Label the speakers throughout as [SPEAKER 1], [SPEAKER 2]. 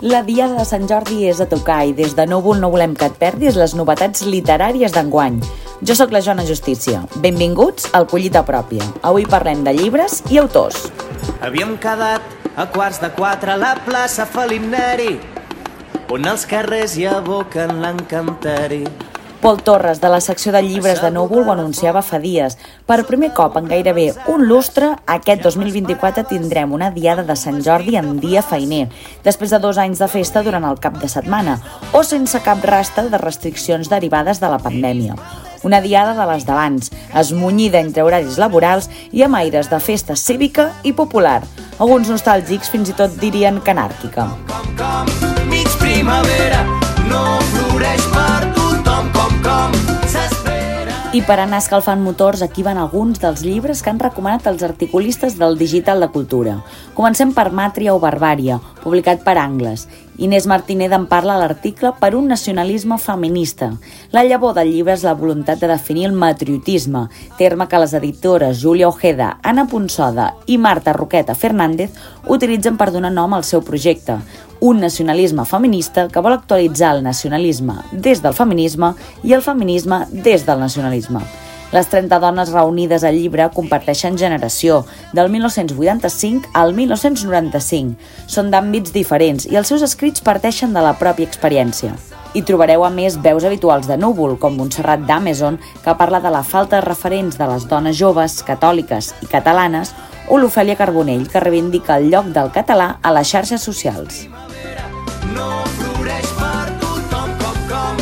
[SPEAKER 1] La Diada de Sant Jordi és a tocar i des de Núvol no volem que et perdis les novetats literàries d'enguany. Jo sóc la Joana Justícia. Benvinguts al Collita Pròpia. Avui parlem de llibres i autors.
[SPEAKER 2] Havíem quedat a 3:15 a la plaça Felip Neri, on els carrers hi aboquen l'encanteri.
[SPEAKER 1] Pol Torres, de la secció de llibres de Núvol, ho anunciava fa dies. Per primer cop en gairebé un lustre, aquest 2024 tindrem una Diada de Sant Jordi en dia feiner, després de 2 anys de festa durant el cap de setmana, o sense cap rastre de restriccions derivades de la pandèmia. Una Diada de les d'abans, esmunyida entre horaris laborals i amb aires de festa cívica i popular. Alguns nostàlgics fins i tot dirien que anàrquica.
[SPEAKER 2] Mig primavera, no floreix per tothom com s'espera.
[SPEAKER 1] I per anar escalfant motors, aquí van alguns dels llibres que han recomanat els articulistes del Digital de Cultura. Comencem per Màtria o Barbària, publicat per Angles. Inés Martínez en parla a l'article Per un nacionalisme feminista. La llavor del llibre és la voluntat de definir el matriotisme, terme que les editores Júlia Ojeda, Anna Ponsoda i Marta Roqueta Fernández utilitzen per donar nom al seu projecte. Un nacionalisme feminista que vol actualitzar el nacionalisme des del feminisme i el feminisme des del nacionalisme. Les 30 dones reunides al llibre comparteixen generació, del 1985 al 1995. Són d'àmbits diferents i els seus escrits parteixen de la pròpia experiència. Hi trobareu a més veus habituals de Núvol, com Montserrat d'Amazon, que parla de la falta de referents de les dones joves, catòliques i catalanes, o l'Ofèlia Carbonell, que reivindica el lloc del català a les xarxes socials.
[SPEAKER 2] No floreix per tothom com.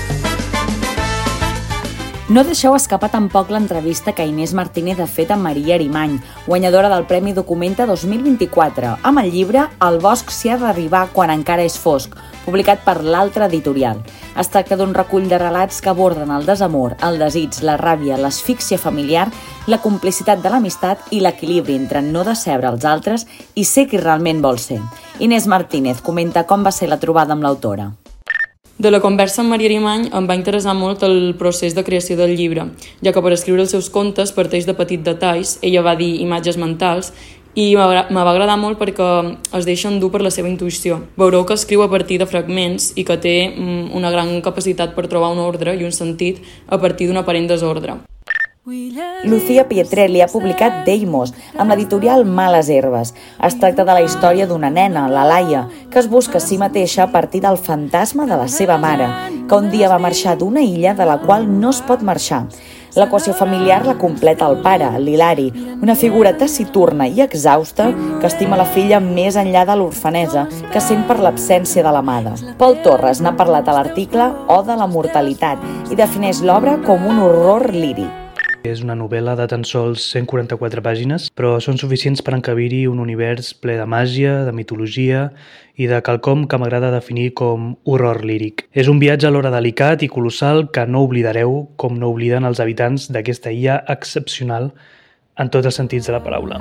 [SPEAKER 1] No deixeu escapar tampoc l'entrevista que Inés Martínez ha fet amb Maria Arimany, guanyadora del Premi Documenta 2024, amb el llibre El bosc s'hi ha d'arribar quan encara és fosc, publicat per l'Altra Editorial. Es tracta d'un recull de relats que aborden el desamor, el desig, la ràbia, l'asfíxia familiar, la complicitat de l'amistat i l'equilibri entre no decebre els altres i ser qui realment vol ser. Inés Martínez comenta com va ser la trobada amb l'autora.
[SPEAKER 3] De la conversa amb Maria Arimany em va interessar molt el procés de creació del llibre, ja que per escriure els seus contes parteix de petits detalls, ella va dir imatges mentals, i me va agradar molt perquè es deixa endur per la seva intuïció. Veureu que escriu a partir de fragments i que té una gran capacitat per trobar un ordre i un sentit a partir d'un aparent desordre.
[SPEAKER 1] Lucía Pietrelli ha publicat Deimos, amb l'editorial Males Herbes. Es tracta de la història d'una nena, la Laia, que es busca a si mateixa a partir del fantasma de la seva mare, que un dia va marxar d'una illa de la qual no es pot marxar. L'equació familiar la completa el pare, l'Hilari, una figura taciturna i exhausta que estima la filla més enllà de l'orfanesa que sent per l'absència de l'amada. Pol Torres n'ha parlat a l'article Oda a la mortalitat i defineix l'obra com un horror líric.
[SPEAKER 4] És una novel·la de tan sols 144 pàgines, però són suficients per encabir-hi un univers ple de màgia, de mitologia i de quelcom que m'agrada definir com horror líric. És un viatge alhora delicat i colossal que no oblidareu com no obliden els habitants d'aquesta illa excepcional en tots els sentits de la paraula.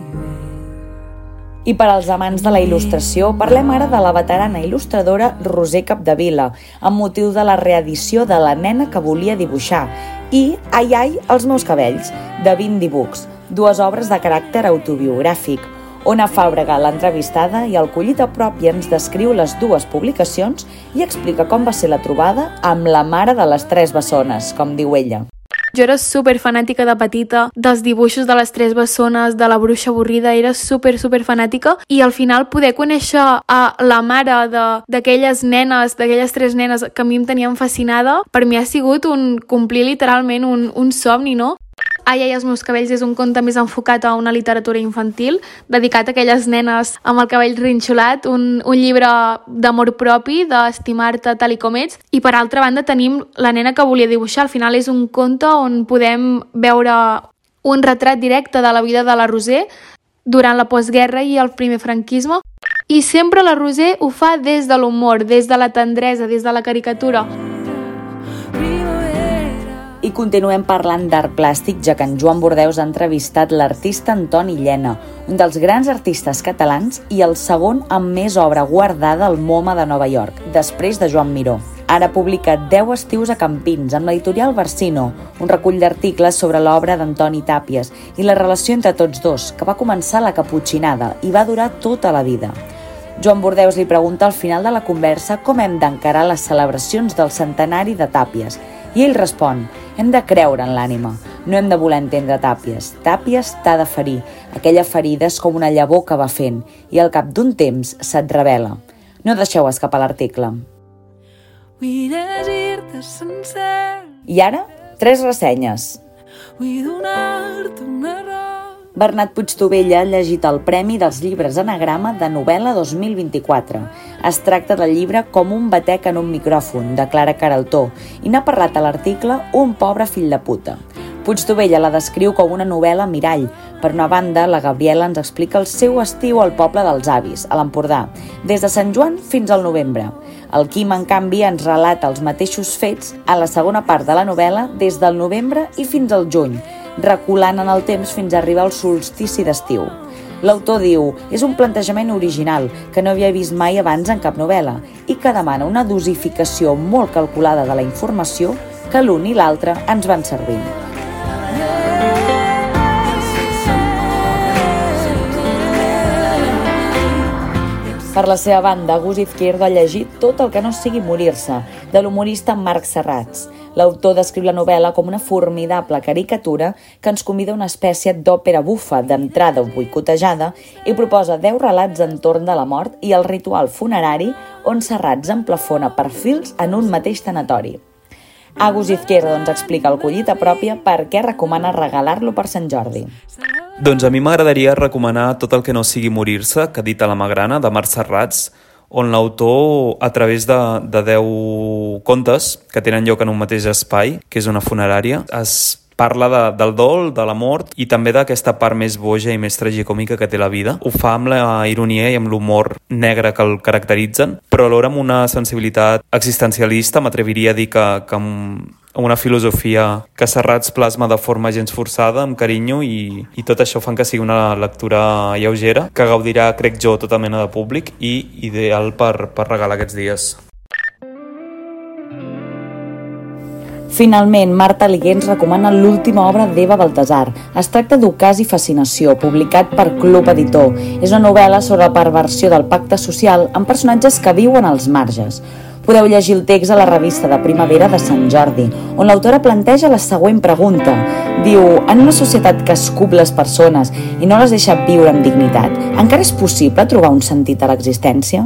[SPEAKER 1] I per als amants de la il·lustració, parlem ara de la veterana il·lustradora Roser Capdevila, amb motiu de la reedició de La nena que volia dibuixar i Ai, ai, els meus cabells, de 20 Books, 2 obres de caràcter autobiogràfic. Ona Fàbrega, l'entrevistada, i el Collita Pròpia ens descriu les 2 publicacions i explica com va ser la trobada amb la mare de les 3 bessones, com diu ella.
[SPEAKER 5] Jo era super fanàtica de petita dels dibuixos de les 3 bessones, de la bruixa avorrida, era super fanàtica, i al final poder conèixer a la mare d'aquelles nenes, d'aquelles 3 nenes que a mi em tenien fascinada, per mi ha sigut complir literalment un somni, no? Ai, ai, els meus cabells és un conte més enfocat a una literatura infantil, dedicat a aquelles nenes amb el cabell rinxolat, un llibre d'amor propi, d'estimar-te tal i com ets. I per altra banda tenim La nena que volia dibuixar. Al final és un conte on podem veure un retrat directe de la vida de la Roser durant la postguerra i el primer franquisme. I sempre la Roser ho fa des de l'humor, des de la tendresa, des de la caricatura.
[SPEAKER 1] I continuem parlant d'art plàstic, ja que en Joan Bordeus ha entrevistat l'artista Antoni Llena, un dels grans artistes catalans i el segon amb més obra guardada al MoMA de Nova York, després de Joan Miró. Ara publica 10 estius a Campins, amb l'editorial Barsino, un recull d'articles sobre l'obra d'Antoni Tàpies i la relació entre tots dos, que va començar a la Caputxinada i va durar tota la vida. Joan Bordeus li pregunta al final de la conversa com hem d'encarar les celebracions del centenari de Tàpies i ell respon: hem de creure en l'ànima, no hem de voler entendre Tàpies. Tàpies t'ha de ferir, aquella ferida és com una llavor que va fent i al cap d'un temps se't revela. No deixeu escapar l'article.
[SPEAKER 6] Vull llegir-te sencer.
[SPEAKER 1] I ara, 3 ressenyes.
[SPEAKER 6] Vull donar-te una rosa.
[SPEAKER 1] Bernat Puigtovella ha llegit el Premi dels Llibres Anagrama de novel·la 2024. Es tracta del llibre Com un batec en un micròfon, de Clara Queraltó, i n'ha parlat a l'article Un pobre fill de puta. Puigtovella la descriu com una novel·la mirall. Per una banda, la Gabriela ens explica el seu estiu al poble dels avis, a l'Empordà, des de Sant Joan fins al novembre. El Quim, en canvi, ens relata els mateixos fets a la segona part de la novel·la des del novembre i fins al juny, reculant en el temps fins a arribar al solstici d'estiu. L'autor diu: és un plantejament original que no havia vist mai abans en cap novel·la i que demana una dosificació molt calculada de la informació que l'un i l'altre ens van servint. Per la seva banda, Gus Izquierdo ha llegit Tot el que no sigui morir-se, de l'humorista Marc Serrats. L'autor descriu la novel·la com una formidable caricatura que ens convida a una espècie d'òpera bufa d'entrada boicotejada i proposa 10 relats entorn de la mort i el ritual funerari on Serrats emplafona perfils en un mateix tanatori. Agus Izquierdo ens explica al Collita Pròpia per què recomana regalar-lo per Sant Jordi.
[SPEAKER 7] Doncs a mi m'agradaria recomanar Tot el que no sigui morir-se, que edita La Magrana, de Marc Serrats, on l'autor, a través de 10 contes que tenen lloc en un mateix espai, que és una funerària, es parla del dol, de la mort i també d'aquesta part més boja i més tragicòmica que té la vida. Ho fa amb la ironia i amb l'humor negre que el caracteritzen, però alhora amb una sensibilitat existencialista, m'atreviria a dir que amb una filosofia que Serrats plasma de forma gens forçada, amb carinyo, i tot això fan que sigui una lectura lleugera, que gaudirà, crec jo, tota mena de públic i ideal per regalar aquests dies.
[SPEAKER 1] Finalment, Marta Aligué ens recomana l'última obra d'Eva Baltasar. Es tracta d'Ocàs i fascinació, publicat per Club Editor. És una novel·la sobre la perversió del pacte social amb personatges que viuen als marges. Podeu llegir el text a la revista de primavera de Sant Jordi, on l'autora planteja la següent pregunta. Diu: en una societat que escup les persones i no les deixa viure amb dignitat, encara és possible trobar un sentit a l'existència?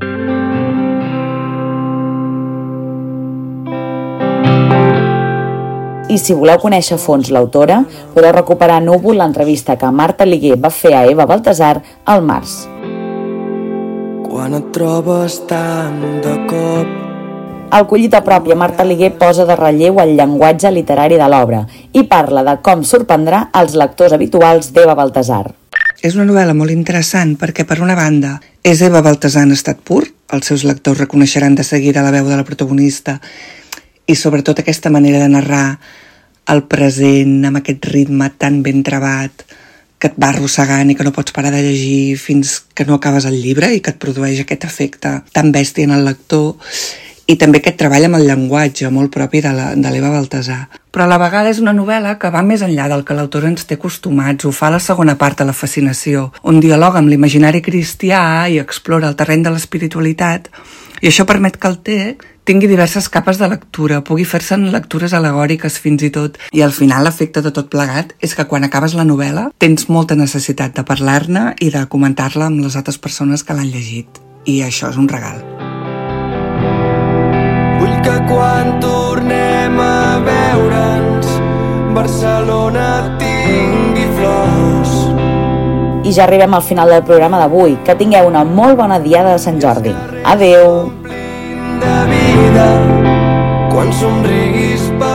[SPEAKER 1] I si voleu conèixer a fons l'autora, podeu recuperar a Núvol l'entrevista que Marta Aligué va fer a Eva Baltasar al març.
[SPEAKER 2] Quan et trobes tant de cop.
[SPEAKER 1] Al Collita Pròpia, Marta Aligué posa de relleu el llenguatge literari de l'obra i parla de com sorprendrà els lectors habituals d'Eva Baltasar.
[SPEAKER 8] És una novel·la molt interessant perquè, per una banda, és Eva Baltasar en estat pur, els seus lectors reconeixeran de seguida la veu de la protagonista i sobretot aquesta manera de narrar el present amb aquest ritme tan ben travat que et va arrossegant i que no pots parar de llegir fins que no acabes el llibre i que et produeix aquest efecte tan bèstia en el lector, i també aquest treball amb el llenguatge molt propi de l'Eva Baltasar. Però a la vegada és una novel·la que va més enllà del que l'autor ens té acostumats. Ho fa a la segona part de La fascinació, on dialoga amb l'imaginari cristià i explora el terreny de l'espiritualitat, i això permet que el text tingui diverses capes de lectura, pugui fer-se en lectures alegòriques fins i tot, i al final l'efecte de tot plegat és que quan acabes la novel·la tens molta necessitat de parlar-ne i de comentar-la amb les altres persones que l'han llegit, i això és un regal.
[SPEAKER 2] Vull que quan tornem a veure'ns Barcelona tingui flors.
[SPEAKER 1] I ja arribem al final del programa d'avui. Que tingueu una molt bona diada de Sant Jordi. Adeu!
[SPEAKER 2] De vida, quan somriguis per